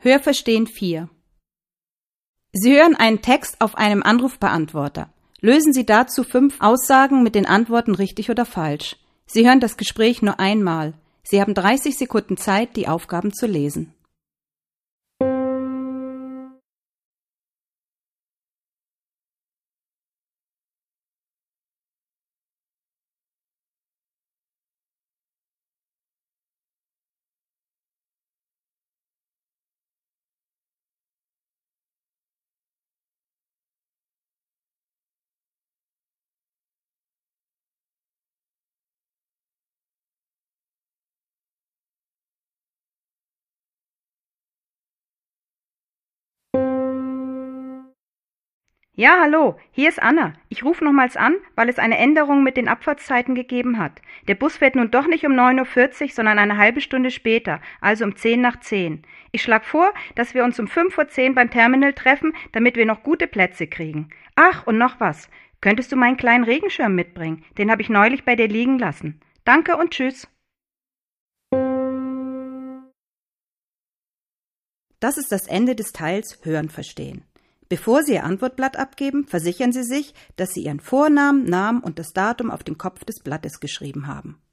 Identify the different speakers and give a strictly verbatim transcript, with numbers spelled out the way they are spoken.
Speaker 1: Hörverstehen vier. Sie hören einen Text auf einem Anrufbeantworter. Lösen Sie dazu fünf Aussagen mit den Antworten richtig oder falsch. Sie hören das Gespräch nur einmal. Sie haben dreißig Sekunden Zeit, die Aufgaben zu lesen.
Speaker 2: Ja, hallo, hier ist Anna. Ich rufe nochmals an, weil es eine Änderung mit den Abfahrtszeiten gegeben hat. Der Bus fährt nun doch nicht um neun Uhr vierzig, sondern eine halbe Stunde später, also um zehn nach zehn. Ich schlage vor, dass wir uns um fünf Uhr zehn beim Terminal treffen, damit wir noch gute Plätze kriegen. Ach, und noch was. Könntest du meinen kleinen Regenschirm mitbringen? Den habe ich neulich bei dir liegen lassen. Danke und tschüss.
Speaker 1: Das ist das Ende des Teils Hören verstehen. Bevor Sie Ihr Antwortblatt abgeben, versichern Sie sich, dass Sie Ihren Vornamen, Namen und das Datum auf den Kopf des Blattes geschrieben haben.